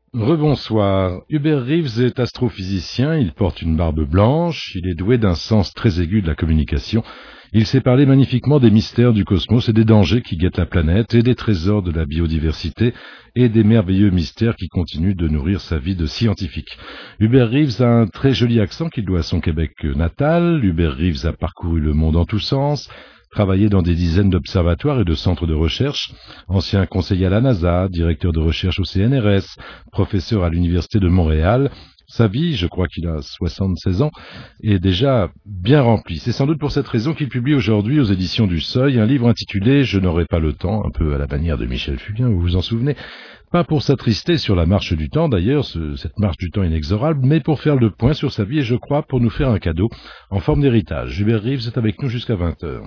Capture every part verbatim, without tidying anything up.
Rebonsoir. Hubert Reeves est astrophysicien, il porte une barbe blanche, il est doué d'un sens très aigu de la communication. Il sait parler magnifiquement des mystères du cosmos et des dangers qui guettent la planète et des trésors de la biodiversité et des merveilleux mystères qui continuent de nourrir sa vie de scientifique. Hubert Reeves a un très joli accent qu'il doit à son Québec natal. Hubert Reeves a parcouru le monde en tous sens, travaillé dans des dizaines d'observatoires et de centres de recherche, ancien conseiller à la NASA, directeur de recherche au C N R S, professeur à l'Université de Montréal. Sa vie, je crois qu'il a soixante-seize ans, est déjà bien remplie. C'est sans doute pour cette raison qu'il publie aujourd'hui aux éditions du Seuil un livre intitulé « Je n'aurai pas le temps », un peu à la manière de Michel Fugain, vous vous en souvenez. Pas pour s'attrister sur la marche du temps, d'ailleurs, ce, cette marche du temps inexorable, mais pour faire le point sur sa vie et je crois pour nous faire un cadeau en forme d'héritage. Hubert Reeves est avec nous jusqu'à vingt heures.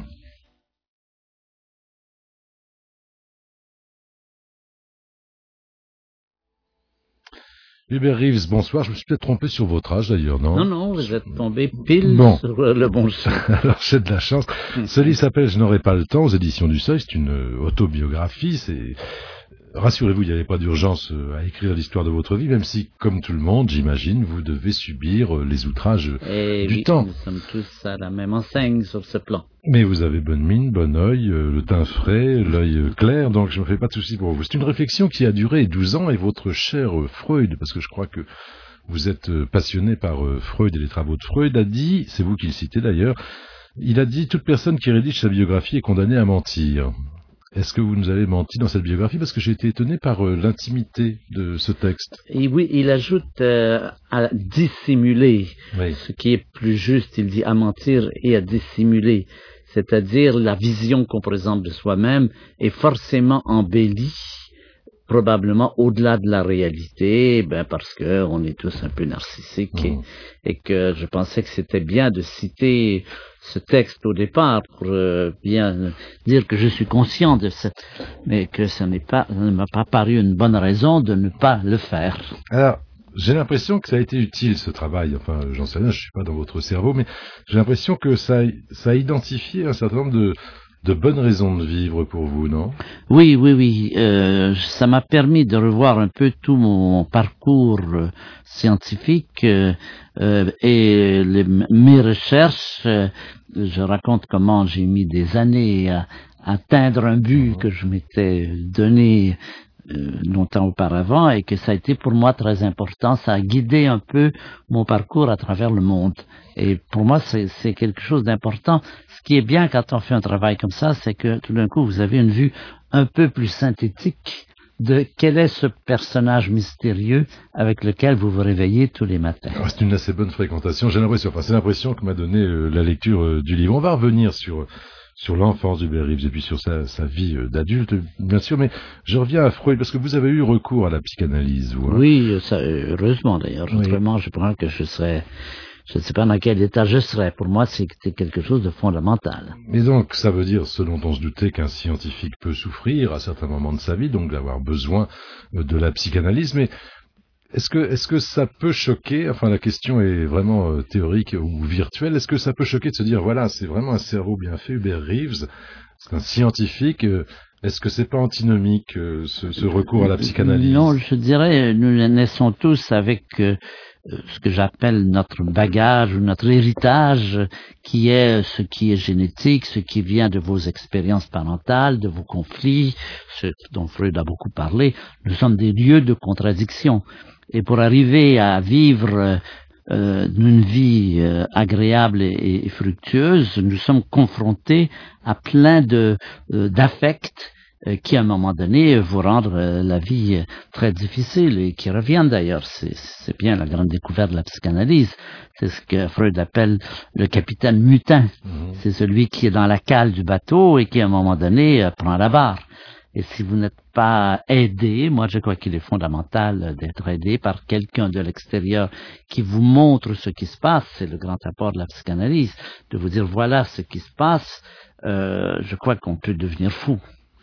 Hubert Reeves, bonsoir. Je me suis peut-être trompé sur votre âge d'ailleurs, non? Non, non, vous êtes tombé pile bon. sur le bon chemin. Alors j'ai de la chance. Ce livre s'appelle « Je n'aurai pas le temps » aux éditions du Seuil. C'est une autobiographie. C'est... Rassurez-vous, il n'y avait pas d'urgence à écrire l'histoire de votre vie, même si, comme tout le monde, j'imagine, vous devez subir les outrages Et du oui, temps. Nous sommes tous à la même enseigne sur ce plan. Mais vous avez bonne mine, bon œil, le teint frais, l'œil clair, donc je ne me fais pas de soucis pour vous. C'est une réflexion qui a duré douze ans et votre cher Freud, parce que je crois que vous êtes passionné par Freud et les travaux de Freud, a dit, c'est vous qui le citez d'ailleurs, il a dit « Toute personne qui rédige sa biographie est condamnée à mentir ». Est-ce que vous nous avez menti dans cette biographie? Parce que j'ai été étonné par euh, l'intimité de ce texte. Et oui, il ajoute euh, à dissimuler, oui. Ce qui est plus juste, il dit à mentir et à dissimuler. C'est-à-dire la vision qu'on présente de soi-même est forcément embellie, probablement au-delà de la réalité, ben parce que on est tous un peu narcissiques et, mmh. et que je pensais que c'était bien de citer ce texte au départ pour euh, bien dire que je suis conscient de ça, mais que ça n'est pas, ça ne m'a pas paru une bonne raison de ne pas le faire. Alors, j'ai l'impression que ça a été utile ce travail. Enfin, j'en sais rien, je suis pas dans votre cerveau, mais j'ai l'impression que ça, ça a identifié un certain nombre de de bonnes raisons de vivre pour vous, non? Oui, oui, oui. Euh, ça m'a permis de revoir un peu tout mon parcours euh, scientifique euh, euh, et les, mes recherches. Euh, je raconte comment j'ai mis des années à, à atteindre un but que je m'étais donné euh, longtemps auparavant et que ça a été pour moi très important. Ça a guidé un peu mon parcours à travers le monde. Et pour moi, c'est, c'est quelque chose d'important. Ce qui est bien quand on fait un travail comme ça, c'est que tout d'un coup, vous avez une vue un peu plus synthétique de quel est ce personnage mystérieux avec lequel vous vous réveillez tous les matins. Oh, c'est une assez bonne fréquentation. J'ai l'impression, enfin, c'est l'impression que m'a donné euh, la lecture euh, du livre. On va revenir sur sur l'enfance d'Hubert Reeves et puis sur sa, sa vie euh, d'adulte, bien sûr. Mais je reviens à Freud parce que vous avez eu recours à la psychanalyse, vous. Hein? Oui, ça, heureusement d'ailleurs. Oui. Autrement, je pense que je serais... Je ne sais pas dans quel état je serais. Pour moi, c'était quelque chose de fondamental. Et donc, ça veut dire, ce dont on se doutait, qu'un scientifique peut souffrir à certains moments de sa vie, donc d'avoir besoin de la psychanalyse. Mais est-ce que, est-ce que ça peut choquer, enfin la question est vraiment euh, théorique ou virtuelle, est-ce que ça peut choquer de se dire, voilà, c'est vraiment un cerveau bien fait, Hubert Reeves, c'est un scientifique, euh, est-ce que c'est pas antinomique, euh, ce, ce recours à la psychanalyse? Non, je dirais, nous naissons tous avec... Euh, ce que j'appelle notre bagage ou notre héritage, qui est ce qui est génétique, ce qui vient de vos expériences parentales, de vos conflits, ce dont Freud a beaucoup parlé. Nous sommes des lieux de contradiction. Et pour arriver à vivre euh, une vie euh, agréable et, et fructueuse, nous sommes confrontés à plein de euh, d'affects qui, à un moment donné, vous rendre euh, la vie euh, très difficile et qui reviennent d'ailleurs. C'est, c'est bien la grande découverte de la psychanalyse. C'est ce que Freud appelle le capitaine mutin. Mmh. C'est celui qui est dans la cale du bateau et qui, à un moment donné, euh, prend la barre. Et si vous n'êtes pas aidé, moi je crois qu'il est fondamental d'être aidé par quelqu'un de l'extérieur qui vous montre ce qui se passe. C'est le grand apport de la psychanalyse, de vous dire voilà ce qui se passe. Euh, je crois qu'on peut devenir fou.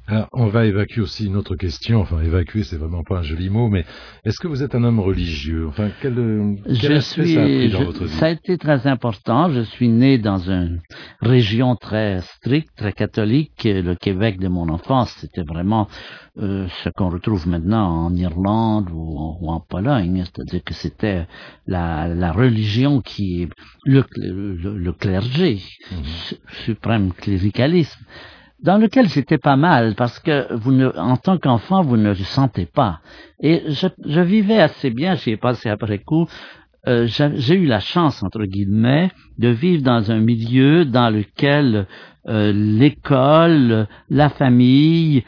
Alors, on va évacuer aussi une autre question. Enfin, évacuer, c'est vraiment pas un joli mot, mais est-ce que vous êtes un homme religieux? Enfin, quel, quel je aspect suis, ça a pris dans je, votre vie? Ça a été très important. Je suis né dans une région très stricte, très catholique. Le Québec de mon enfance, c'était vraiment euh, ce qu'on retrouve maintenant en Irlande ou en, ou en Pologne. C'est-à-dire que c'était la, la religion qui est le, le, le clergé, mm-hmm. su, suprême cléricalisme, dans lequel j'étais pas mal, parce que vous ne, en tant qu'enfant, vous ne le sentez pas. Et je, je vivais assez bien, j'y ai passé après coup. Euh, j'ai eu la chance, entre guillemets, de vivre dans un milieu dans lequel euh, l'école, la famille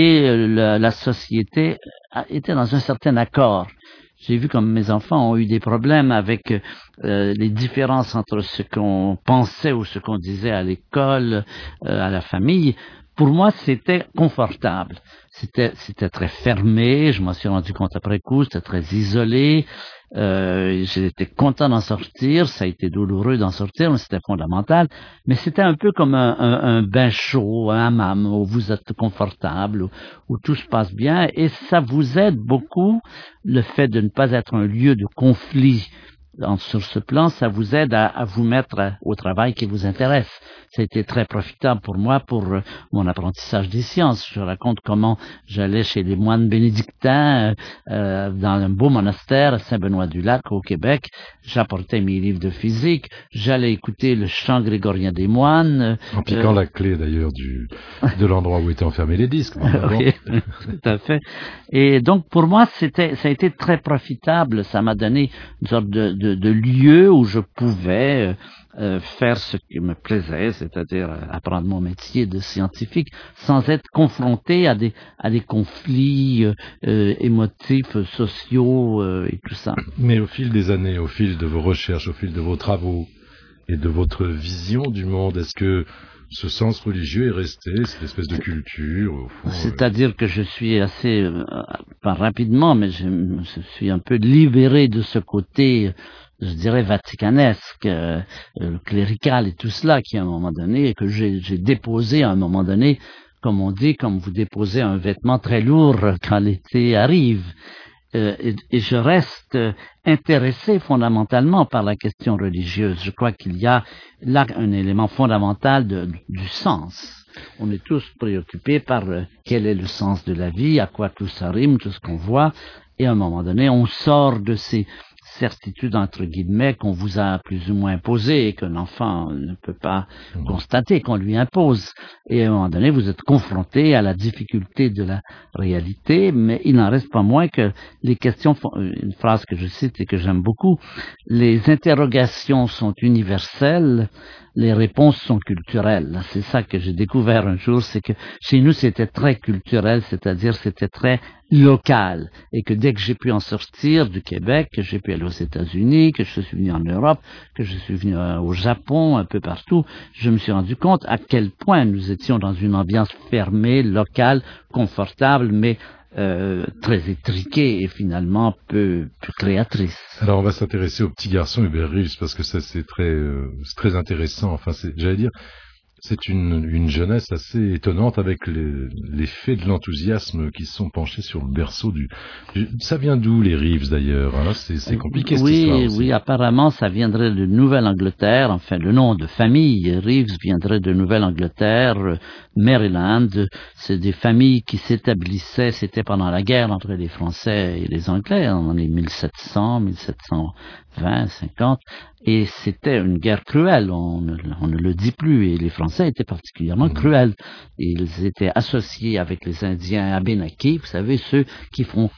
et la, la société étaient dans un certain accord. J'ai vu comme mes enfants ont eu des problèmes avec euh, les différences entre ce qu'on pensait ou ce qu'on disait à l'école, euh, à la famille. Pour moi, c'était confortable. C'était, c'était très fermé. Je m'en suis rendu compte après coup. C'était très isolé. Euh, j'étais content d'en sortir. Ça a été douloureux d'en sortir, mais c'était fondamental. Mais c'était un peu comme un, un, un bain chaud, un hammam, où vous êtes confortable, où, où tout se passe bien. Et ça vous aide beaucoup, le fait de ne pas être un lieu de conflit. Sur ce plan, ça vous aide à, à vous mettre au travail qui vous intéresse. Ça a été très profitable pour moi, pour euh, mon apprentissage des sciences. Je raconte comment j'allais chez les moines bénédictins euh, dans un beau monastère à Saint-Benoît-du-Lac au Québec. J'apportais mes livres de physique. J'allais écouter le chant grégorien des moines. En piquant euh, la clé d'ailleurs du de l'endroit où étaient enfermés les disques. Oui, tout à fait. Et donc pour moi, c'était ça a été très profitable. Ça m'a donné une sorte de, de, de lieu où je pouvais euh, faire ce qui me plaisait, c'est-à-dire apprendre mon métier de scientifique, sans être confronté à des à des conflits euh, émotifs, sociaux euh, et tout ça. Mais au fil des années, au fil de vos recherches, au fil de vos travaux et de votre vision du monde, est-ce que ce sens religieux est resté, cette espèce de culture au fond, C'est-à-dire euh... que je suis assez, euh, pas rapidement, mais je, je suis un peu libéré de ce côté, je dirais, vaticanesque, euh, clérical et tout cela, qui à un moment donné, que j'ai, j'ai déposé à un moment donné, comme on dit, comme vous déposez un vêtement très lourd quand l'été arrive. Euh, et, et je reste euh, intéressé fondamentalement par la question religieuse. Je crois qu'il y a là un élément fondamental de, du sens. On est tous préoccupés par euh, quel est le sens de la vie, à quoi tout ça rime, tout ce qu'on voit, et à un moment donné, on sort de ces certitudes entre guillemets qu'on vous a plus ou moins imposées et qu'un enfant ne peut pas mmh. constater, qu'on lui impose. Et à un moment donné, vous êtes confronté à la difficulté de la réalité, mais il n'en reste pas moins que les questions, une phrase que je cite et que j'aime beaucoup, les interrogations sont universelles, les réponses sont culturelles. C'est ça que j'ai découvert un jour, c'est que chez nous c'était très culturel, c'est-à-dire c'était très local, et que dès que j'ai pu en sortir du Québec, que j'ai pu aller aux États-Unis, que je suis venu en Europe, que je suis venu au Japon, un peu partout, je me suis rendu compte à quel point nous étions dans une ambiance fermée, locale, confortable, mais Euh, très étriquée et finalement peu, peu créatrice. Alors on va s'intéresser au petit garçon Hubert Reeves parce que ça c'est très, euh, c'est très intéressant. Enfin, c'est, j'allais dire, c'est une, une jeunesse assez étonnante avec les, les faits de l'enthousiasme qui sont penchés sur le berceau du... du ça vient d'où les Reeves d'ailleurs hein c'est, c'est compliqué cette oui, histoire aussi. Oui, apparemment ça viendrait de Nouvelle-Angleterre, enfin le nom de famille Reeves viendrait de Nouvelle-Angleterre, Maryland. C'est des familles qui s'établissaient, c'était pendant la guerre entre les Français et les Anglais, en les mille sept cents, mille sept cent vingt, cinquante, et c'était une guerre cruelle, on ne, on ne le dit plus, et les Français étaient particulièrement mmh. cruels. Ils étaient associés avec les Indiens Abénakis, vous savez, ceux qui font...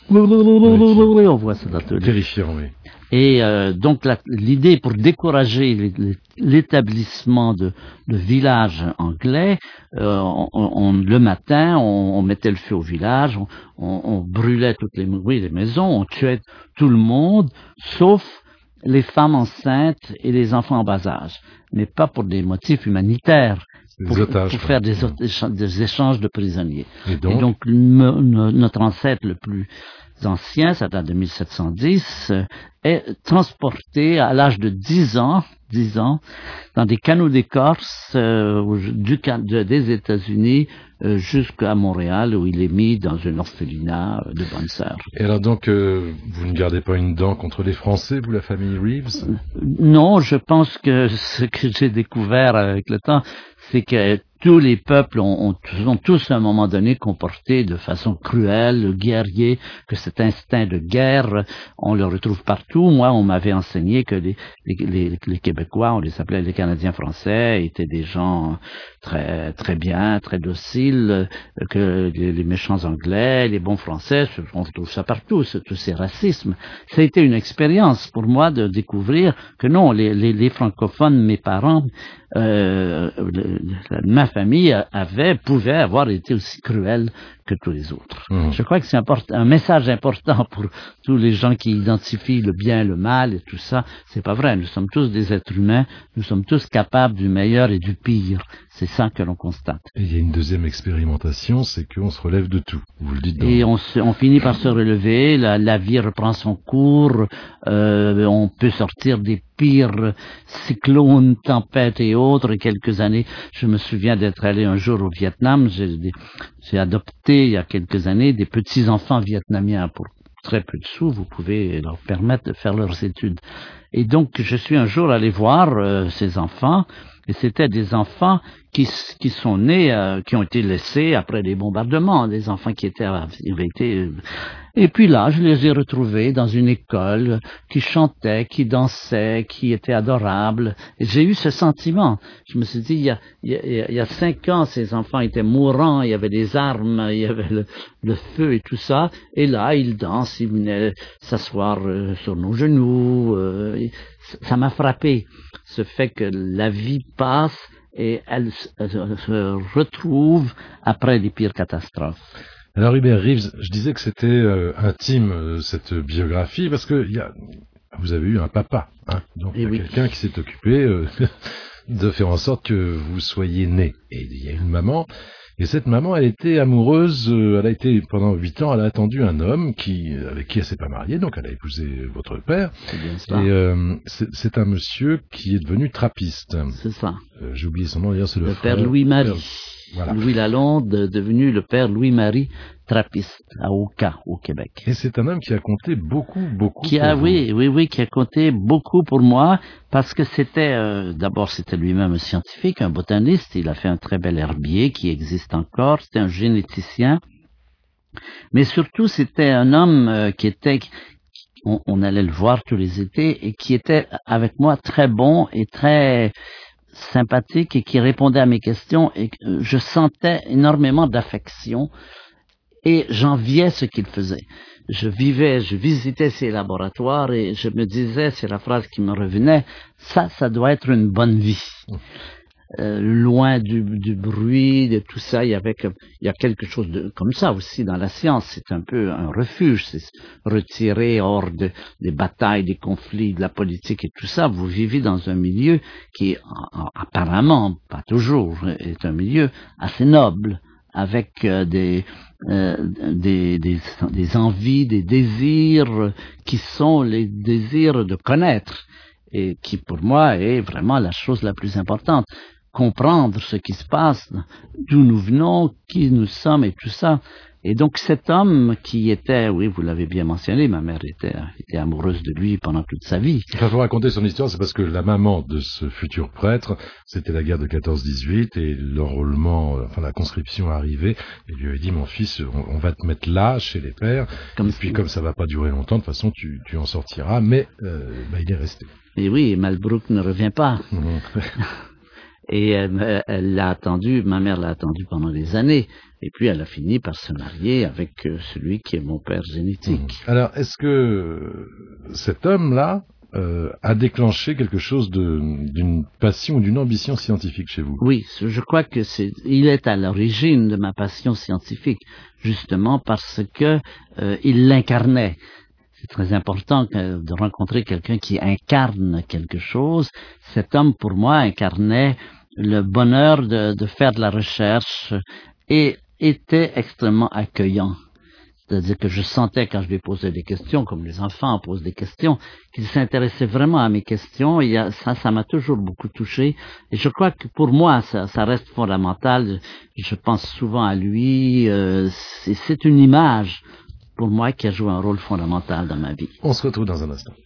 Oui, on voit ça dans tous les... Terrifiant, oui. Et euh, donc la, l'idée pour décourager l'établissement de, de villages anglais, euh, on, on, le matin, on, on mettait le feu au village, on, on, on brûlait toutes les, oui, les maisons, on tuait tout le monde, sauf les femmes enceintes et les enfants en bas âge, mais pas pour des motifs humanitaires, pour, otages, pour faire des, des échanges de prisonniers. Et donc, et donc me, me, notre ancêtre le plus anciens, ça date de mille sept cent dix, euh, est transporté à l'âge de dix ans, dix ans, dans des canaux d'écorce euh, du, de, des États-Unis euh, jusqu'à Montréal, où il est mis dans un orphelinat de bonnes sœurs. Et alors donc, euh, vous ne gardez pas une dent contre les Français, vous, la famille Reeves? Non, je pense que ce que j'ai découvert avec le temps, c'est que tous les peuples ont, ont, ont tous à un moment donné comporté de façon cruelle, guerrier, que cet instinct de guerre, on le retrouve partout. Moi, on m'avait enseigné que les, les, les, les Québécois, on les appelait les Canadiens français, étaient des gens très très bien, très dociles, que les, les méchants Anglais, les bons Français, on retrouve ça partout, tous ces racismes. Ça a été une expérience pour moi de découvrir que non, les, les, les francophones, mes parents, euh, le, ma famille avait, pouvait avoir été aussi cruelle que tous les autres. Mmh. Je crois que c'est important, un message important pour tous les gens qui identifient le bien et le mal et tout ça. C'est pas vrai. Nous sommes tous des êtres humains. Nous sommes tous capables du meilleur et du pire. C'est ça que l'on constate. Et il y a une deuxième expérimentation, c'est qu'on se relève de tout. Vous le dites. Dans... Et on, se, on finit par se relever. La, la vie reprend son cours. Euh, on peut sortir des pires cyclones, tempêtes et autres. Quelques années, je me souviens d'être allé un jour au Vietnam. J'ai, j'ai adopté il y a quelques années des petits-enfants vietnamiens. Pour très peu de sous, vous pouvez leur permettre de faire leurs études. Et donc, je suis un jour allé voir euh, ces enfants. Et c'était des enfants qui, qui sont nés, euh, qui ont été laissés après les bombardements, des enfants qui étaient, avaient été... Et puis là, je les ai retrouvés dans une école, qui chantaient, qui dansaient, qui étaient adorables. Et j'ai eu ce sentiment. Je me suis dit, il y a, il y a, il y a cinq ans, ces enfants étaient mourants, il y avait des armes, il y avait le, le feu et tout ça. Et là, ils dansent, ils venaient s'asseoir euh, sur nos genoux. Euh, ça m'a frappé, ce fait que la vie passe et elle, elle se retrouve après les pires catastrophes. Alors Hubert Reeves, je disais que c'était euh, intime euh, cette biographie parce que y a, vous avez eu un papa, hein, donc il y a oui. quelqu'un qui s'est occupé euh, de faire en sorte que vous soyez né. Et il y a une maman, et cette maman, elle était amoureuse, euh, elle a été pendant huit ans, elle a attendu un homme qui, avec qui elle s'est pas mariée, donc elle a épousé votre père. C'est bien ça. Et euh, c'est, c'est un monsieur qui est devenu trappiste. C'est ça. Euh, j'ai oublié son nom, d'ailleurs, c'est le, le frère, père Louis-Marie. Père... Voilà. Louis Lalonde, devenu le père Louis-Marie Trappiste, à Oka, au Québec. Et c'est un homme qui a compté beaucoup, beaucoup qui pour a, vous. Oui, oui, oui, qui a compté beaucoup pour moi, parce que c'était, euh, d'abord, c'était lui-même un scientifique, un botaniste, il a fait un très bel herbier qui existe encore, c'était un généticien, mais surtout, c'était un homme euh, qui était... On, on allait le voir tous les étés, et qui était, avec moi, très bon et très... sympathique et qui répondait à mes questions et je sentais énormément d'affection et j'enviais ce qu'il faisait. Je vivais, je visitais ses laboratoires et je me disais, c'est la phrase qui me revenait, ça, ça doit être une bonne vie. Euh, loin du, du bruit, de tout ça, il y avait comme, il y a quelque chose de, comme ça aussi dans la science, c'est un peu un refuge, c'est retiré hors de, des batailles, des conflits, de la politique et tout ça. Vous vivez dans un milieu qui, apparemment, pas toujours, est un milieu assez noble, avec euh, des, euh, des, des, des envies, des désirs qui sont les désirs de connaître et qui, pour moi, est vraiment la chose la plus importante. Comprendre ce qui se passe, d'où nous venons, qui nous sommes et tout ça. Et donc cet homme qui était, oui, vous l'avez bien mentionné, ma mère était, était amoureuse de lui pendant toute sa vie. Enfin, vous raconter son histoire, c'est parce que la maman de ce futur prêtre, c'était la guerre de quatorze dix-huit et l'enrôlement, enfin la conscription arrivait, et lui avait dit, mon fils, on, on va te mettre là, chez les pères, comme et puis comme ça va pas durer longtemps, de toute façon tu, tu en sortiras, mais euh, bah, il est resté. Et oui, Malbrook ne revient pas. Et euh, elle l'a attendu, ma mère l'a attendu pendant des années. Et puis elle a fini par se marier avec euh, celui qui est mon père génétique. Mmh. Alors, est-ce que cet homme-là euh, a déclenché quelque chose de, d'une passion ou d'une ambition scientifique chez vous? Oui, je crois que c'est, il est à l'origine de ma passion scientifique, justement parce que euh, il l'incarnait. C'est très important que, de rencontrer quelqu'un qui incarne quelque chose. Cet homme, pour moi, incarnait le bonheur de, de faire de la recherche et était extrêmement accueillant. C'est-à-dire que je sentais quand je lui posais des questions, comme les enfants posent des questions, qu'il s'intéressait vraiment à mes questions. Et ça, ça m'a toujours beaucoup touché. Et je crois que pour moi, ça, ça reste fondamental. Je pense souvent à lui. Euh, c'est, c'est une image, pour moi, qui a joué un rôle fondamental dans ma vie. On se retrouve dans un instant.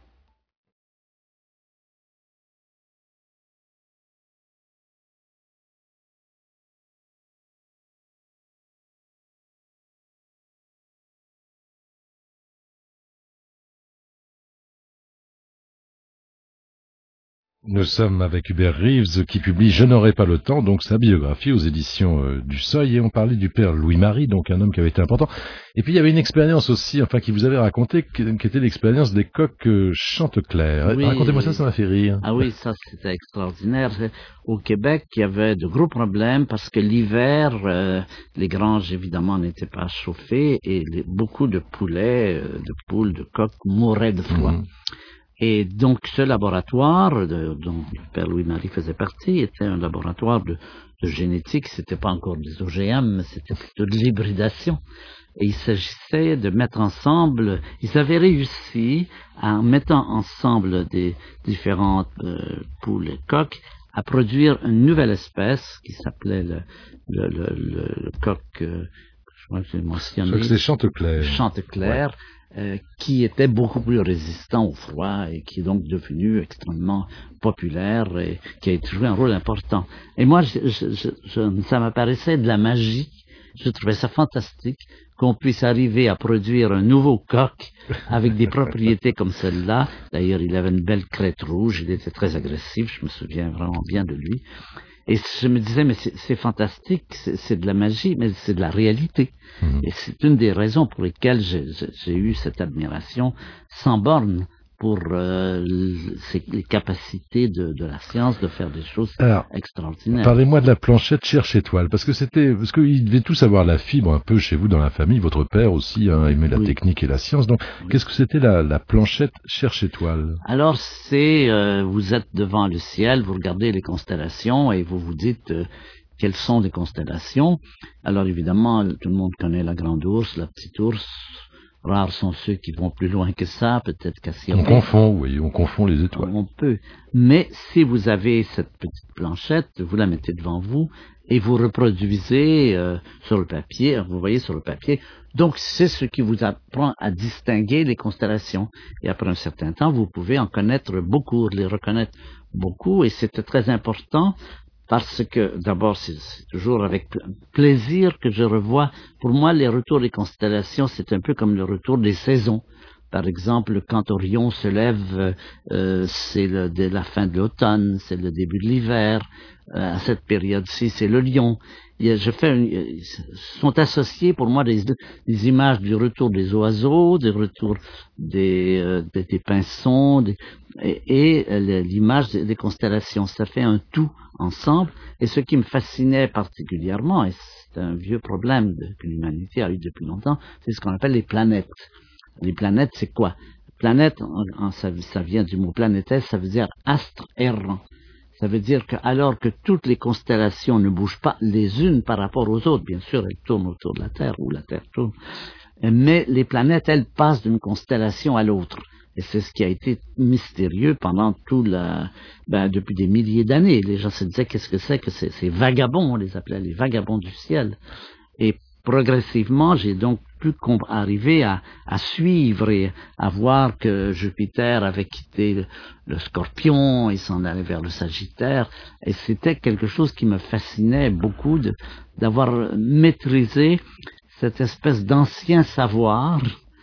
Nous sommes avec Hubert Reeves qui publie Je n'aurai pas le temps, donc sa biographie aux éditions euh, du Seuil, et on parlait du père Louis-Marie, donc un homme qui avait été important. Et puis il y avait une expérience aussi, enfin qui vous avait raconté, qui, qui était l'expérience des coqs euh, Chanteclair. Oui, Racontez-moi ça, ça m'a fait rire. Ah oui, ça c'était extraordinaire. Au Québec, il y avait de gros problèmes parce que l'hiver, euh, les granges évidemment n'étaient pas chauffées et les, beaucoup de poulets, euh, de poules, de coqs mouraient de froid. Mmh. Et donc, ce laboratoire, de, dont le père Louis-Marie faisait partie, était un laboratoire de, de génétique. C'était pas encore des O G M, mais c'était plutôt de l'hybridation. Et il s'agissait de mettre ensemble, ils avaient réussi, en mettant ensemble des différentes euh, poules et coqs, à produire une nouvelle espèce qui s'appelait le, le, le, le, le coq, euh, je crois que j'ai mentionné. Je crois que c'est Chanteclair. Chanteclair. Ouais. Euh, qui était beaucoup plus résistant au froid et qui est donc devenu extrêmement populaire et qui a joué un rôle important. Et moi, je, je, je, je, ça m'apparaissait de la magie. Je trouvais ça fantastique qu'on puisse arriver à produire un nouveau coq avec des propriétés comme celle-là. D'ailleurs, il avait une belle crête rouge, il était très agressif, je me souviens vraiment bien de lui. Et je me disais, mais c'est, c'est fantastique, c'est, c'est de la magie, mais c'est de la réalité. Mmh. Et c'est une des raisons pour lesquelles j'ai, j'ai eu cette admiration sans borne pour euh, les capacités de, de la science de faire des choses Alors, extraordinaires. Parlez-moi de la planchette Cherche Étoile, parce que c'était, parce qu'ils devaient tous avoir la fibre un peu chez vous dans la famille. Votre père aussi hein, aimait la oui. technique et la science. Donc, oui. qu'est-ce que c'était la, la planchette Cherche Étoile? Alors, c'est euh, vous êtes devant le ciel, vous regardez les constellations et vous vous dites euh, quelles sont les constellations. Alors, évidemment, tout le monde connaît la grande ours, la petite ours. Rares sont ceux qui vont plus loin que ça, peut-être Cassiopée. On confond, oui, on confond les étoiles. On peut. Mais si vous avez cette petite planchette, vous la mettez devant vous et vous reproduisez euh, sur le papier, vous voyez sur le papier. Donc, c'est ce qui vous apprend à distinguer les constellations. Et après un certain temps, vous pouvez en connaître beaucoup, les reconnaître beaucoup. Et c'était très important. Parce que, d'abord, c'est, c'est toujours avec plaisir que je revois. Pour moi, les retours des constellations, c'est un peu comme le retour des saisons. Par exemple, quand Orion se lève, euh, c'est le, de la fin de l'automne, c'est le début de l'hiver. Euh, à cette période-ci, c'est le lion. Il y a, je fais une, sont associés pour moi des, des images du retour des oiseaux, du retour des, euh, des, des pinsons, des, et, et l'image des, des constellations. Ça fait un tout ensemble. Et ce qui me fascinait particulièrement, et c'est un vieux problème de, que l'humanité a eu depuis longtemps, c'est ce qu'on appelle les planètes. Les planètes, c'est quoi? Planète, en, en, ça, ça vient du mot planétesse, ça veut dire astre errant. Ça veut dire que alors que toutes les constellations ne bougent pas les unes par rapport aux autres, bien sûr, elles tournent autour de la Terre ou la Terre tourne, mais les planètes, elles passent d'une constellation à l'autre. Et c'est ce qui a été mystérieux pendant tout la, ben, depuis des milliers d'années. Les gens se disaient qu'est-ce que c'est que ces, ces vagabonds, on les appelait les vagabonds du ciel. Et progressivement, j'ai donc pu arriver à, à suivre et à voir que Jupiter avait quitté le, le Scorpion et s'en allait vers le Sagittaire. Et c'était quelque chose qui me fascinait beaucoup de, d'avoir maîtrisé cette espèce d'ancien savoir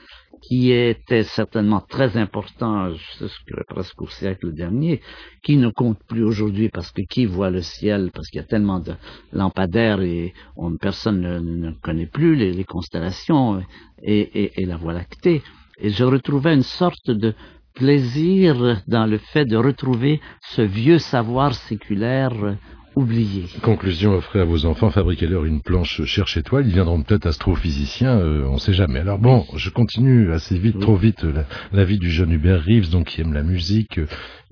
qui était certainement très important jusqu'à presque au siècle dernier, qui ne compte plus aujourd'hui parce que qui voit le ciel, parce qu'il y a tellement de lampadaires et on, personne ne, ne connaît plus les, les constellations et, et, et la Voie lactée. Et je retrouvais une sorte de plaisir dans le fait de retrouver ce vieux savoir séculaire oublié. Conclusion, offrez à vos enfants, fabriquez-leur une planche Cherche Étoile, ils viendront peut-être astrophysiciens, euh, on ne sait jamais. Alors bon, je continue assez vite, oui. trop vite, la, la vie du jeune Hubert Reeves, donc qui aime la musique, euh,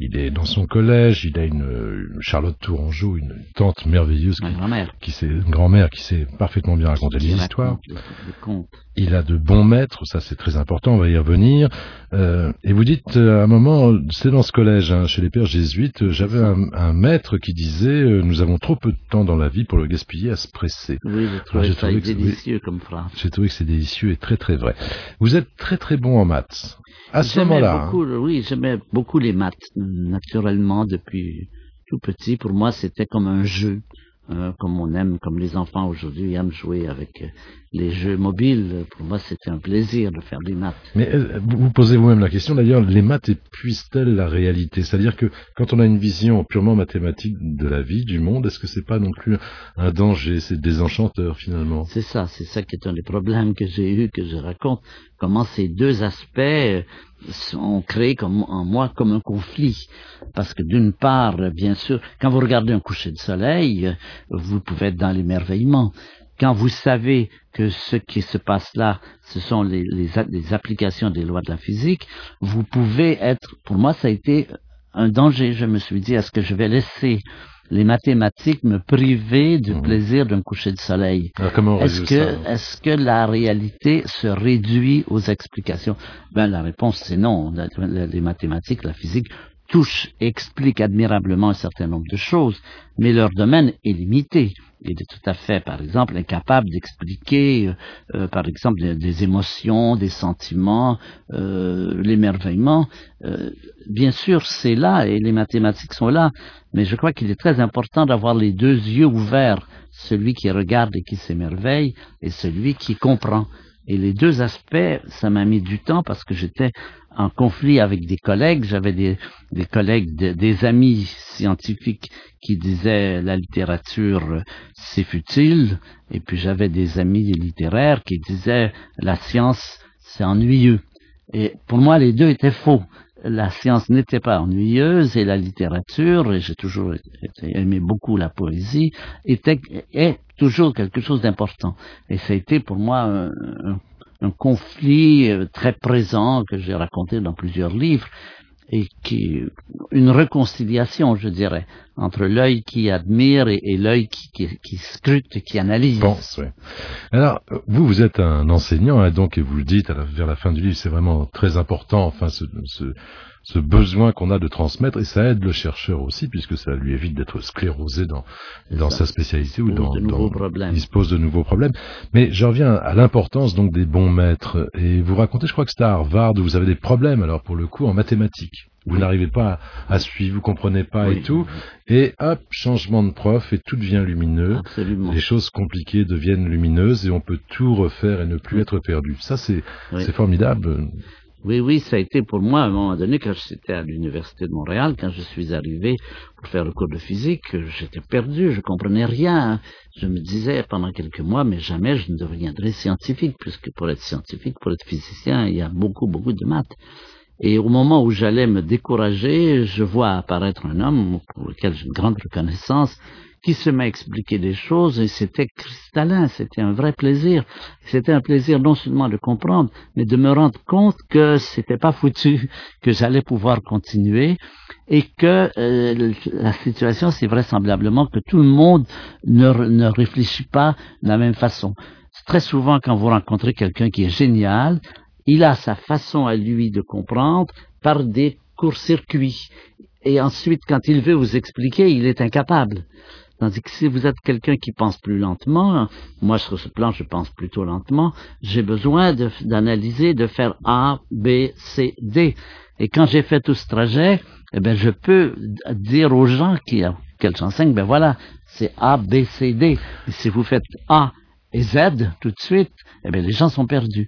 il est dans son collège, il a une, une Charlotte Tourangeau, une tante merveilleuse, qui, grand-mère. qui sait, une grand-mère qui sait parfaitement bien raconter Qui des raconte histoires. Les, les contes. Il a de bons maîtres, ça c'est très important, on va y revenir. Euh, et vous dites, euh, à un moment, c'est dans ce collège, hein, chez les pères jésuites, euh, j'avais un, un maître qui disait, euh, nous avons trop peu de temps dans la vie pour le gaspiller à se presser. Oui, j'ai trouvé j'ai ça trouvé que c'est- délicieux comme phrase. J'ai trouvé que c'est délicieux et très très vrai. Vous êtes très très bon en maths. À ce J'aimais moment-là, hein. beaucoup, oui, j'aimais beaucoup les maths, naturellement, depuis tout petit. Pour moi, c'était comme un jeu, euh, comme on aime, comme les enfants aujourd'hui aiment jouer avec euh, les jeux mobiles. Pour moi, c'était un plaisir de faire des maths. Mais euh, vous vous posez vous-même la question, d'ailleurs, les maths épuisent-elles la réalité? C'est-à-dire que quand on a une vision purement mathématique de la vie, du monde, est-ce que c'est pas non plus un danger? C'est désenchanteur, finalement. C'est ça, c'est ça qui est un des problèmes que j'ai eu, que je raconte. Comment ces deux aspects euh, sont créés comme, en moi comme un conflit. Parce que d'une part, euh, bien sûr, quand vous regardez un coucher de soleil, euh, vous pouvez être dans l'émerveillement. Quand vous savez que ce qui se passe là, ce sont les, les, a- les applications des lois de la physique, vous pouvez être, pour moi, ça a été un danger. Je me suis dit, est-ce que je vais laisser les mathématiques me priver du Mhm. plaisir d'un coucher de soleil? Alors comment on Est-ce résout que, ça? hein est-ce que la réalité se réduit aux explications? Ben, la réponse, c'est non. La- la- Les mathématiques, la physique, touchent et expliquent admirablement un certain nombre de choses, mais leur domaine est limité. Il est tout à fait, par exemple, incapable d'expliquer, euh, euh, par exemple, des, des émotions, des sentiments, euh, l'émerveillement. Euh, bien sûr, c'est là, et les mathématiques sont là, mais je crois qu'il est très important d'avoir les deux yeux ouverts, celui qui regarde et qui s'émerveille, et celui qui comprend. Et les deux aspects, ça m'a mis du temps parce que j'étais en conflit avec des collègues. J'avais des, des collègues, de- des amis scientifiques qui disaient la littérature, euh, c'est futile. Et puis j'avais des amis littéraires qui disaient la science, c'est ennuyeux. Et pour moi, les deux étaient faux. La science n'était pas ennuyeuse et la littérature, et j'ai toujours été- aimé beaucoup la poésie, était, est toujours quelque chose d'important. Et ça a été pour moi un, un, un conflit euh, très présent que j'ai raconté dans plusieurs livres et qui, une réconciliation, je dirais, entre l'œil qui admire et, et l'œil qui, qui, qui scrute et qui analyse. Pense, ouais. Alors, euh, vous, vous êtes un enseignant, hein, donc, et vous le dites à la- vers la fin du livre, c'est vraiment très important, enfin, ce, ce, ce besoin qu'on a de transmettre, et ça aide le chercheur aussi, puisque ça lui évite d'être sclérosé dans, dans Ça. sa spécialité ou Pose dans, de nouveaux dans- problèmes. il se pose de nouveaux problèmes. Mais je reviens à l'importance donc des bons maîtres. Et vous racontez, je crois que c'était à Harvard, où vous avez des problèmes, alors pour le coup, en mathématiques. Vous Oui. n'arrivez pas à, à suivre, vous comprenez pas Oui. et tout. Et hop, changement de prof et tout devient lumineux. Absolument. Les choses compliquées deviennent lumineuses et on peut tout refaire et ne plus être perdu. Ça, c'est Oui. c'est formidable. Oui, oui, ça a été pour moi, à un moment donné, quand j'étais à l'Université de Montréal, quand je suis arrivé pour faire le cours de physique, j'étais perdu, je comprenais rien. Je me disais pendant quelques mois, mais jamais je ne deviendrai scientifique, puisque pour être scientifique, pour être physicien, il y a beaucoup, beaucoup de maths. Et au moment où j'allais me décourager, je vois apparaître un homme pour lequel j'ai une grande reconnaissance, qui se m'a expliqué des choses, et c'était cristallin, c'était un vrai plaisir. C'était un plaisir non seulement de comprendre, mais de me rendre compte que c'était pas foutu, que j'allais pouvoir continuer, et que euh, la situation, c'est vraisemblablement que tout le monde ne, ne réfléchit pas de la même façon. Très souvent, quand vous rencontrez quelqu'un qui est génial, il a sa façon à lui de comprendre par des courts-circuits. Et ensuite, quand il veut vous expliquer, il est incapable. Tandis que si vous êtes quelqu'un qui pense plus lentement, moi sur ce plan je pense plutôt lentement, j'ai besoin de, d'analyser, de faire A, B, C, D. Et quand j'ai fait tout ce trajet, eh ben je peux dire aux gens qui, auxquels j'enseigne, ben voilà, c'est A, B, C, D. Et si vous faites A et Z tout de suite, eh ben les gens sont perdus.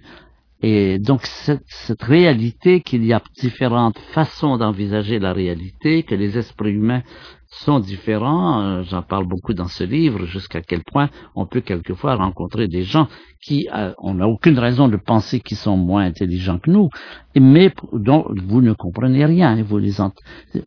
Et donc cette, cette réalité qu'il y a différentes façons d'envisager la réalité, que les esprits humains sont différents. J'en parle beaucoup dans ce livre, jusqu'à quel point on peut quelquefois rencontrer des gens qui, euh, on n'a aucune raison de penser qu'ils sont moins intelligents que nous, mais dont vous ne comprenez rien. Vous les ent...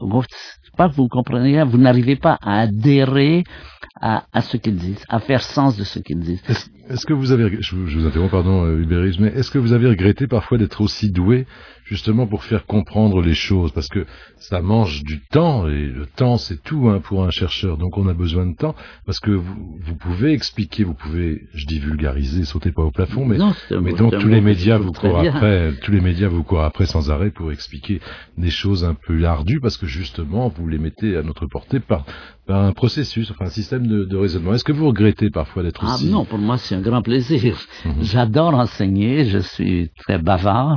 pas que vous ne comprenez rien, vous n'arrivez pas à adhérer à, à ce qu'ils disent, à faire sens de ce qu'ils disent. Est-ce, est-ce que vous avez, je vous, je vous interromps, pardon, Hubert, mais est-ce que vous avez regretté parfois d'être aussi doué, justement pour faire comprendre les choses, parce que ça mange du temps, et le temps c'est tout hein, pour un chercheur, donc on a besoin de temps, parce que vous, vous pouvez expliquer, vous pouvez, je dis vulgariser, sautez pas au plafond, mais, non, mais donc tous les médias vous courent après, tous les médias vous courent après sans arrêt pour expliquer des choses un peu ardues, parce que justement vous les mettez à notre portée par, par un processus, enfin un système de, de raisonnement. Est-ce que vous regrettez parfois d'être ah, aussi... Non, pour moi c'est un grand plaisir. Mm-hmm. J'adore enseigner, je suis très bavard.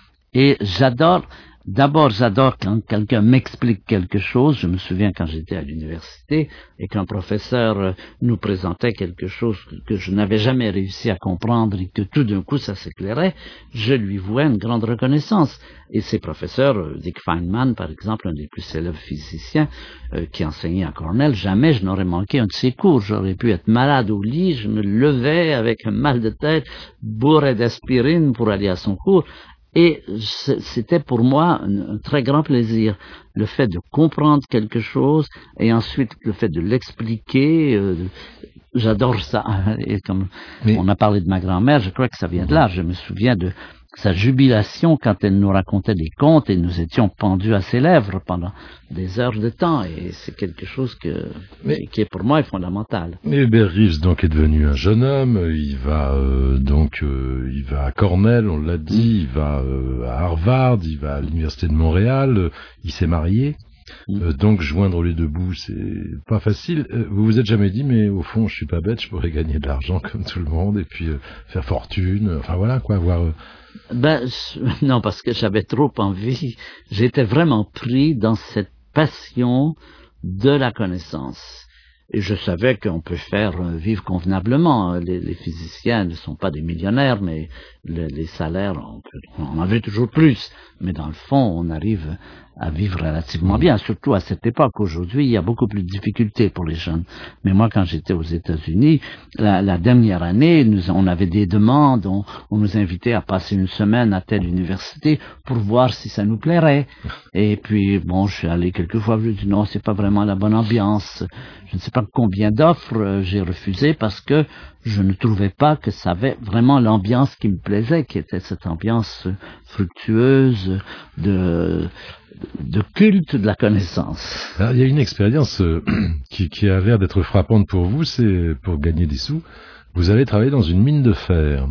Et j'adore, d'abord j'adore quand quelqu'un m'explique quelque chose. Je me souviens quand j'étais à l'université et qu'un professeur nous présentait quelque chose que je n'avais jamais réussi à comprendre et que tout d'un coup ça s'éclairait, je lui vouais une grande reconnaissance. Et ces professeurs, Dick Feynman par exemple, un des plus célèbres physiciens euh, qui enseignait à Cornell, jamais je n'aurais manqué un de ses cours. J'aurais pu être malade au lit, je me levais avec un mal de tête, bourré d'aspirine pour aller à son cours. Et c'était pour moi un, un très grand plaisir, le fait de comprendre quelque chose et ensuite le fait de l'expliquer. Euh, j'adore ça. Et comme Mais... on a parlé de ma grand-mère, je crois que ça vient de là. Je me souviens de sa jubilation quand elle nous racontait des contes et nous étions pendus à ses lèvres pendant des heures de temps. Et c'est quelque chose que, mais, qui est pour moi est fondamental. Mais Hubert Reeves donc est devenu un jeune homme. Il va euh, donc euh, il va à Cornell, on l'a dit. Il va euh, à Harvard. Il va à l'université de Montréal. Euh, il s'est marié. Euh, donc joindre les deux bouts, c'est pas facile. Euh, vous vous êtes jamais dit, mais au fond, je suis pas bête, je pourrais gagner de l'argent comme tout le monde et puis euh, faire fortune. Enfin voilà quoi, avoir. Euh... Ben non, parce que j'avais trop envie. J'étais vraiment pris dans cette passion de la connaissance. Et je savais qu'on peut faire euh, vivre convenablement. Les, les physiciens ne sont pas des millionnaires, mais le, les salaires, on, peut, on en veut toujours plus. Mais dans le fond, on arrive à vivre relativement bien, surtout à cette époque. Aujourd'hui, il y a beaucoup plus de difficultés pour les jeunes. Mais moi, quand j'étais aux États-Unis, la, la dernière année, nous, on avait des demandes, on, on nous invitait à passer une semaine à telle université pour voir si ça nous plairait. Et puis, bon, je suis allé quelquefois, je dis non, c'est pas vraiment la bonne ambiance. Je ne sais pas combien d'offres j'ai refusé parce que je ne trouvais pas que ça avait vraiment l'ambiance qui me plaisait, qui était cette ambiance fructueuse de, de culte de la connaissance. Alors, il y a une expérience euh, qui, qui a l'air d'être frappante pour vous, c'est pour gagner des sous. Vous allez travailler dans une mine de fer.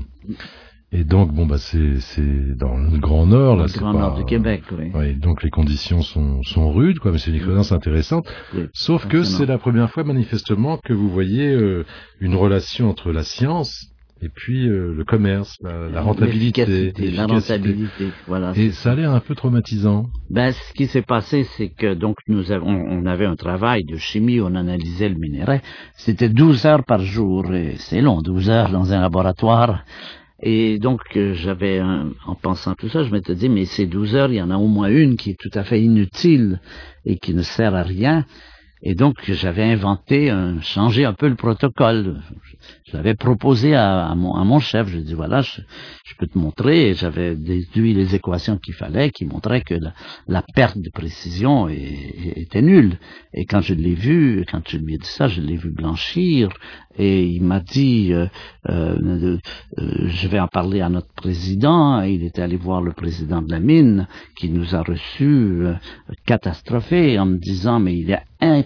Et donc, bon, bah, c'est, c'est dans le Grand Nord, là. Le c'est Grand pas, Nord du Québec, oui. Oui, donc les conditions sont, sont rudes, quoi, mais c'est une expérience intéressante. Oui, Sauf que c'est la première fois, manifestement, que vous voyez euh, une relation entre la science et puis euh, le commerce, la, la rentabilité. L'efficacité, la rentabilité, voilà. Et ça a l'air un peu traumatisant. Ben, ce qui s'est passé, c'est que donc nous avons, on avait un travail de chimie, on analysait le minerai. C'était douze heures par jour, et c'est long, douze heures dans un laboratoire. Et donc, euh, j'avais, un, en pensant tout ça, je m'étais dit, mais ces douze heures, il y en a au moins une qui est tout à fait inutile et qui ne sert à rien. Et donc, j'avais inventé, un, changé un peu le protocole. Je l'avais proposé à, à, mon, à mon chef. Je lui ai dit, voilà, je, je peux te montrer. Et j'avais déduit les équations qu'il fallait, qui montraient que la, la perte de précision est, est, était nulle. Et quand je l'ai vu, quand je lui ai dit ça, je l'ai vu blanchir. Et il m'a dit, euh, euh, euh, je vais en parler à notre président. Et il était allé voir le président de la mine, qui nous a reçus euh, catastrophés, en me disant, mais il est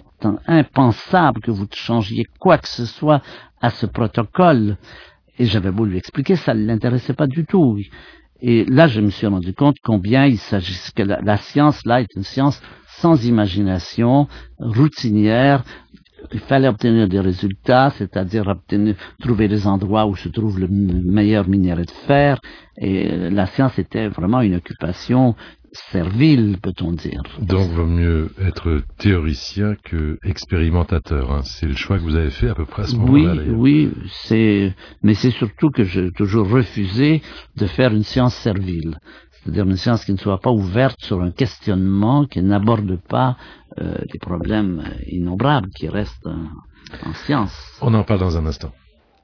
impensable que vous changiez quoi que ce soit à ce protocole. Et j'avais beau lui expliquer, ça ne l'intéressait pas du tout. Et là, je me suis rendu compte combien il s'agissait que la, la science, là, est une science sans imagination, routinière. Il fallait obtenir des résultats, c'est-à-dire obtenir, trouver les endroits où se trouve le meilleur minerai de fer. Et la science était vraiment une occupation servile, peut-on dire. Donc, vaut mieux être théoricien que expérimentateur. Hein. C'est le choix que vous avez fait à peu près à ce moment-là. Oui, oui, c'est, mais c'est surtout que j'ai toujours refusé de faire une science servile. C'est-à-dire une science qui ne soit pas ouverte sur un questionnement, qui n'aborde pas euh, des problèmes innombrables qui restent en, en science. On en parle dans un instant.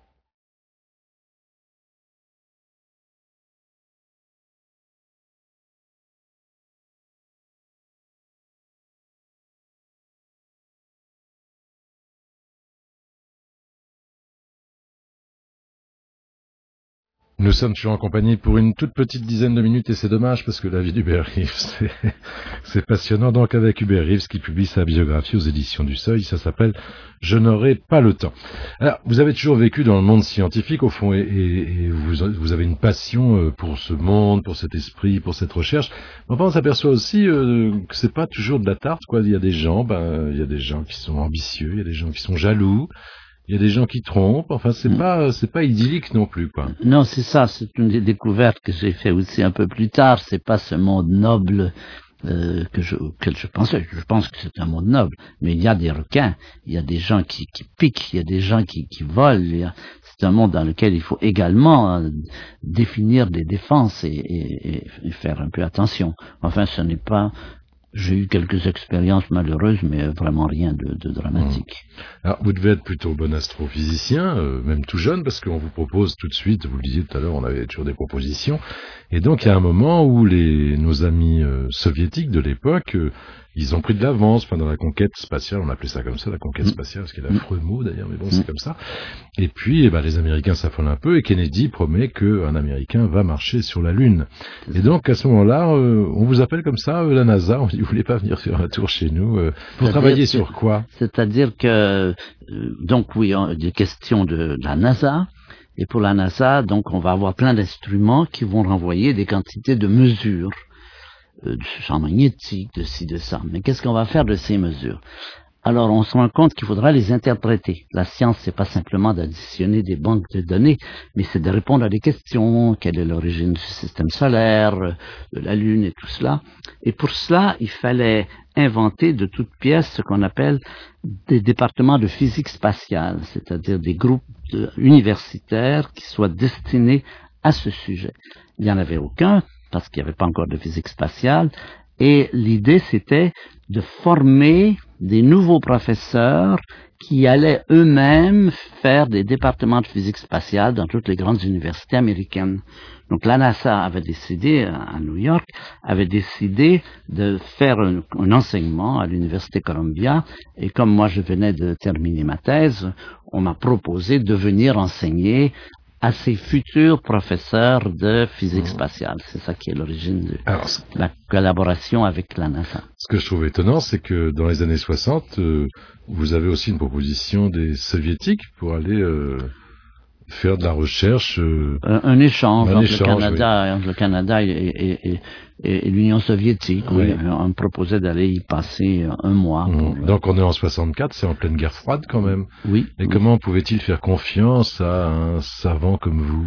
Nous sommes toujours en compagnie pour une toute petite dizaine de minutes et c'est dommage parce que la vie d'Hubert Reeves, c'est, c'est passionnant. Donc avec Hubert Reeves qui publie sa biographie aux éditions du Seuil, ça s'appelle « Je n'aurai pas le temps ». Alors, vous avez toujours vécu dans le monde scientifique au fond et, et, et vous, vous avez une passion pour ce monde, pour cet esprit, pour cette recherche. Mais enfin, on s'aperçoit aussi euh, que c'est pas toujours de la tarte, quoi. Il y a des gens, ben, il y a des gens qui sont ambitieux, il y a des gens qui sont jaloux. Il y a des gens qui trompent, enfin c'est pas c'est pas idyllique non plus, quoi. Non, c'est ça, c'est une des découvertes que j'ai fait aussi un peu plus tard, c'est pas ce monde noble euh, que je que je pensais, je pense que c'est un monde noble, mais il y a des requins, il y a des gens qui, qui piquent, il y a des gens qui, qui volent, il y a, c'est un monde dans lequel il faut également euh, définir des défenses et, et, et faire un peu attention. Enfin, ce n'est pas J'ai eu quelques expériences malheureuses, mais vraiment rien de, de dramatique. Mmh. Alors, vous devez être plutôt bon astrophysicien, euh, même tout jeune, parce qu'on vous propose tout de suite, vous le disiez tout à l'heure, on avait toujours des propositions. Et donc, il y a un moment où les, nos amis euh, soviétiques de l'époque, euh, ils ont pris de l'avance pendant la conquête spatiale, on appelait ça comme ça, la conquête mmh. spatiale, ce qui est l'affreux mot d'ailleurs, mais bon, mmh. c'est comme ça. Et puis, eh ben, les Américains s'affolent un peu, et Kennedy promet qu'un Américain va marcher sur la Lune. Et donc, à ce moment-là, euh, on vous appelle comme ça, euh, la NASA, on dit, vous voulez pas venir faire un tour chez nous, euh, pour C'est-à-dire travailler que, sur quoi? C'est-à-dire que, euh, donc oui, on, des questions de, de la NASA, et pour la NASA, donc on va avoir plein d'instruments qui vont renvoyer des quantités de mesures, euh, de champ magnétique, de ci, de ça. Mais qu'est-ce qu'on va faire de ces mesures? Alors, on se rend compte qu'il faudra les interpréter. La science, c'est pas simplement d'additionner des banques de données, mais c'est de répondre à des questions. Quelle est l'origine du système solaire, de la Lune et tout cela. Et pour cela, il fallait inventer de toutes pièces ce qu'on appelle des départements de physique spatiale, c'est-à-dire des groupes de, universitaires qui soient destinés à ce sujet. Il n'y en avait aucun, parce qu'il n'y avait pas encore de physique spatiale, et l'idée, c'était de former des nouveaux professeurs qui allaient eux-mêmes faire des départements de physique spatiale dans toutes les grandes universités américaines. Donc la NASA avait décidé, à New York, avait décidé de faire un, un enseignement à l'université Columbia, et comme moi je venais de terminer ma thèse, on m'a proposé de venir enseigner à ces futurs professeurs de physique spatiale. C'est ça qui est l'origine de Alors, la collaboration avec la NASA. Ce que je trouve étonnant, c'est que dans les années soixante, euh, vous avez aussi une proposition des soviétiques pour aller euh, faire de la recherche. Euh, un, un échange, un entre, échange le Canada, oui. entre le Canada et, et, et, et l'Union soviétique. Oui. Oui. On me proposait d'aller y passer un mois. Pour mmh. Donc on est en soixante-quatre, c'est en pleine guerre froide quand même. Oui. Et oui. comment pouvait-il faire confiance à un savant comme vous?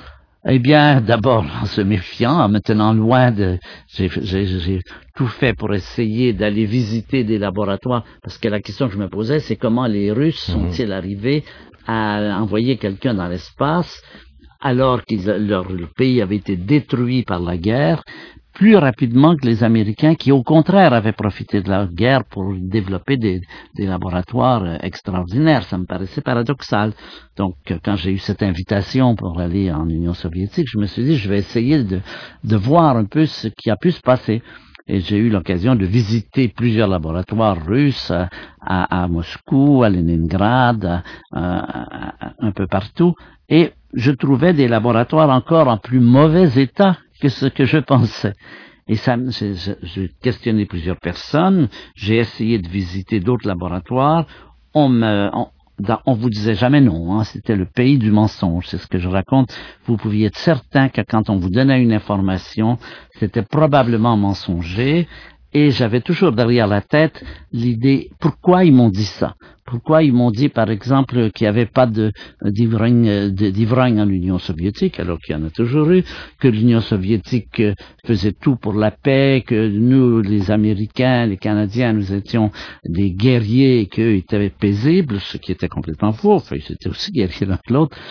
Eh bien, d'abord, en se méfiant, en me tenant loin de... J'ai, j'ai, j'ai tout fait pour essayer d'aller visiter des laboratoires, parce que la question que je me posais, c'est comment les Russes sont-ils mmh. arrivés à envoyer quelqu'un dans l'espace alors que leur, leur pays avait été détruit par la guerre, plus rapidement que les Américains, qui au contraire avaient profité de la guerre pour développer des, des laboratoires extraordinaires. Ça me paraissait paradoxal. Donc, quand j'ai eu cette invitation pour aller en Union soviétique, je me suis dit, je vais essayer de, de voir un peu ce qui a pu se passer. Et j'ai eu l'occasion de visiter plusieurs laboratoires russes à, à, à Moscou, à Leningrad, à, à, à, un peu partout. Et je trouvais des laboratoires encore en plus mauvais état que ce que je pensais. Et ça, j'ai, j'ai questionné plusieurs personnes, j'ai essayé de visiter d'autres laboratoires, on me, on, on vous disait jamais non, hein, c'était le pays du mensonge, c'est ce que je raconte. Vous pouviez être certain que quand on vous donnait une information, c'était probablement mensonger, et j'avais toujours derrière la tête l'idée, pourquoi ils m'ont dit ça? Pourquoi ils m'ont dit, par exemple, qu'il n'y avait pas de, d'ivrogne, d'ivrogne en Union soviétique, alors qu'il y en a toujours eu, que l'Union soviétique faisait tout pour la paix, que nous, les Américains, les Canadiens, nous étions des guerriers et qu'eux étaient paisibles, ce qui était complètement faux. Enfin, ils étaient aussi guerriers l'un que l'autre.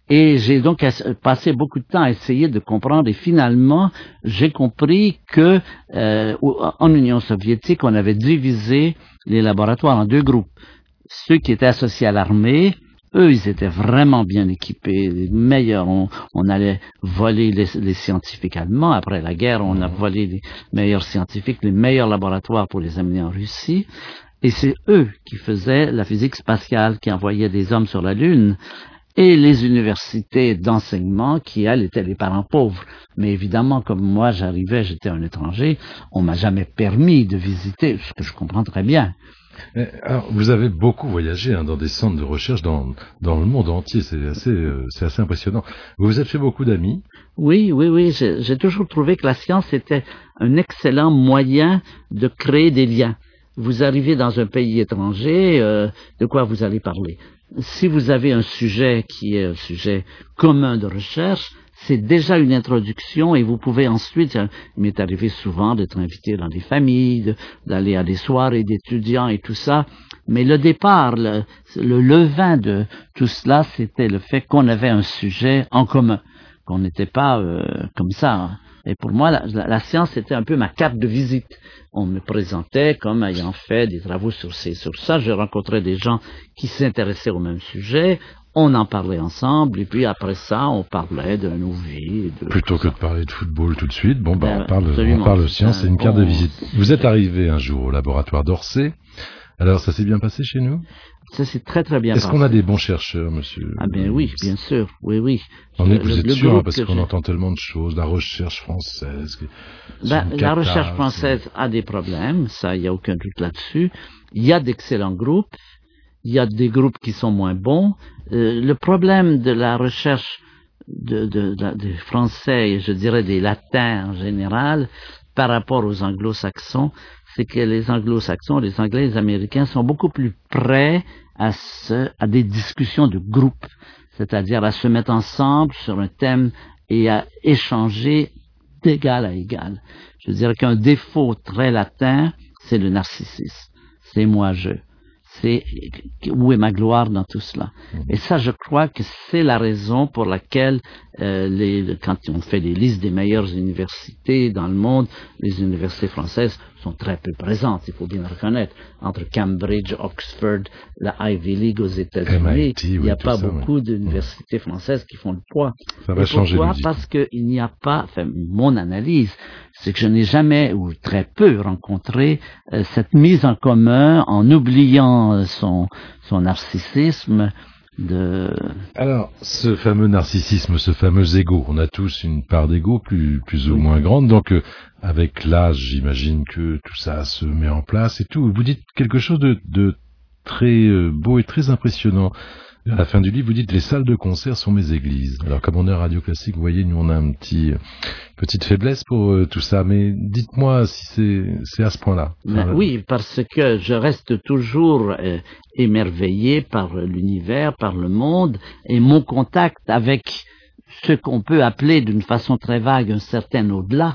Et j'ai donc passé beaucoup de temps à essayer de comprendre et finalement, j'ai compris que euh, en Union soviétique, on avait divisé les laboratoires en deux groupes. Ceux qui étaient associés à l'armée, eux, ils étaient vraiment bien équipés, les meilleurs. On, on allait voler les, les scientifiques allemands. Après la guerre, on a volé les meilleurs scientifiques, les meilleurs laboratoires pour les amener en Russie. Et c'est eux qui faisaient la physique spatiale, qui envoyaient des hommes sur la Lune. Et les universités d'enseignement qui, elles, étaient les parents pauvres. Mais évidemment, comme moi, j'arrivais, j'étais un étranger, on m'a jamais permis de visiter, ce que je comprends très bien. Alors, vous avez beaucoup voyagé hein, dans des centres de recherche dans, dans le monde entier, c'est assez, euh, c'est assez impressionnant. Vous vous êtes fait beaucoup d'amis? Oui, oui, oui, j'ai, j'ai toujours trouvé que la science était un excellent moyen de créer des liens. Vous arrivez dans un pays étranger, euh, de quoi vous allez parler? Si vous avez un sujet qui est un sujet commun de recherche, c'est déjà une introduction et vous pouvez ensuite, il m'est arrivé souvent d'être invité dans des familles, de, d'aller à des soirées d'étudiants et tout ça, mais le départ, le, le levain de tout cela, c'était le fait qu'on avait un sujet en commun, qu'on n'était pas euh, comme ça. Hein. Et pour moi, la, la, la science était un peu ma carte de visite. On me présentait comme ayant fait des travaux sur ces, sur ça. Je rencontrais des gens qui s'intéressaient au même sujet. On en parlait ensemble, et puis après ça, on parlait de nos vies. De Plutôt que ça. de parler de football tout de suite, bon, ben, ben, on parle, absolument. on parle science, c'est une carte bon, de visite. Vous êtes arrivé un jour au laboratoire d'Orsay. Alors, ça s'est bien passé chez nous? Ça s'est très très bien Est-ce passé. qu'on a des bons chercheurs, monsieur? Ah ben oui, bien sûr, oui, oui. On est, Le- vous le- êtes le sûr, hein, groupe parce que qu'on j'ai- entend tellement de choses, la recherche française. que- Ben, c'est une la cata, recherche française a des problèmes, ça, il n'y a aucun doute là-dessus. Il y a d'excellents groupes, il y a des groupes qui sont moins bons. Euh, le problème de la recherche de, de, de- des Français, et je dirais des Latins en général, par rapport aux Anglo-Saxons, c'est que les Anglo-Saxons, les Anglais, les Américains sont beaucoup plus prêts à, se, à des discussions de groupe, c'est-à-dire à se mettre ensemble sur un thème et à échanger d'égal à égal. Je dirais qu'un défaut très latin, c'est le narcissisme. C'est moi-je. C'est où est ma gloire dans tout cela. Et ça, je crois que c'est la raison pour laquelle, euh, les, quand on fait des listes des meilleures universités dans le monde, les universités françaises sont très peu présentes, il faut bien le reconnaître. Entre Cambridge, Oxford, la Ivy League aux États-Unis, M I T, il n'y oui, a tout pas ça, beaucoup oui. d'universités françaises qui font le poids. Ça va Et changer. pourquoi? nous dites. Parce qu'il n'y a pas, enfin, mon analyse, c'est que je n'ai jamais ou très peu rencontré euh, cette mise en commun en oubliant euh, son, son narcissisme de... Alors, ce fameux narcissisme, ce fameux ego, on a tous une part d'ego plus, plus ou Oui. moins grande, donc euh, avec l'âge, j'imagine que tout ça se met en place et tout. Vous dites quelque chose de, de très euh, beau et très impressionnant. À la fin du livre, vous dites « Les salles de concert sont mes églises ». Alors, comme on est à Radio Classique, vous voyez, nous, on a un petit, petite faiblesse pour euh, tout ça, mais dites-moi si c'est, c'est à ce point-là. Mais Enfin, oui, parce que je reste toujours euh, émerveillé par l'univers, par le monde, et mon contact avec ce qu'on peut appeler d'une façon très vague un certain au-delà,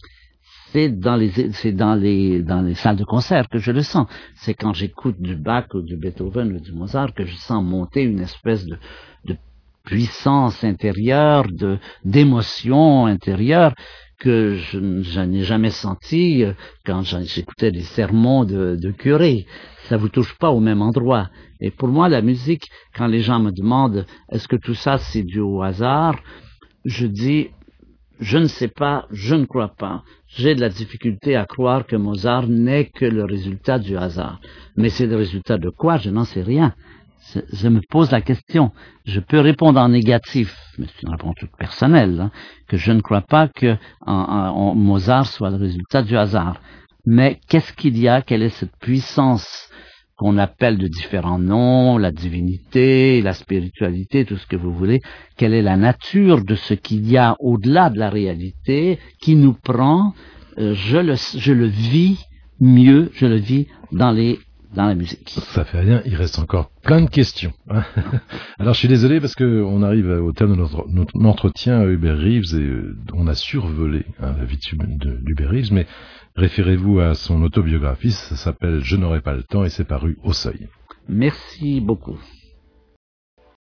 c'est dans les c'est dans les dans les salles de concert que je le sens. C'est quand j'écoute du Bach ou du Beethoven ou du Mozart que je sens monter une espèce de de puissance intérieure, de d'émotion intérieure que je, je n'ai jamais senti quand j'écoutais des sermons de, de curés. Ça vous touche pas au même endroit. Et pour moi, la musique, quand les gens me demandent est-ce que tout ça c'est dû au hasard, je dis je ne sais pas, je ne crois pas. J'ai de la difficulté à croire que Mozart n'est que le résultat du hasard. Mais c'est le résultat de quoi? Je n'en sais rien. Je me pose la question. Je peux répondre en négatif, mais c'est une réponse toute personnelle, hein, que je ne crois pas que en, en, Mozart soit le résultat du hasard. Mais qu'est-ce qu'il y a? Quelle est cette puissance qu'on appelle de différents noms, la divinité, la spiritualité, tout ce que vous voulez? Quelle est la nature de ce qu'il y a au-delà de la réalité qui nous prend? euh, je, le, je le vis mieux, je le vis dans les dans la musique. Ça fait rien, il reste encore plein de questions. Hein. Alors je suis désolé parce que on arrive au terme de notre, notre entretien à Hubert Reeves et euh, on a survolé hein, la vie de d'Hubert Reeves, mais référez-vous à son autobiographie, ça s'appelle « Je n'aurai pas le temps » et c'est paru au Seuil. Merci beaucoup.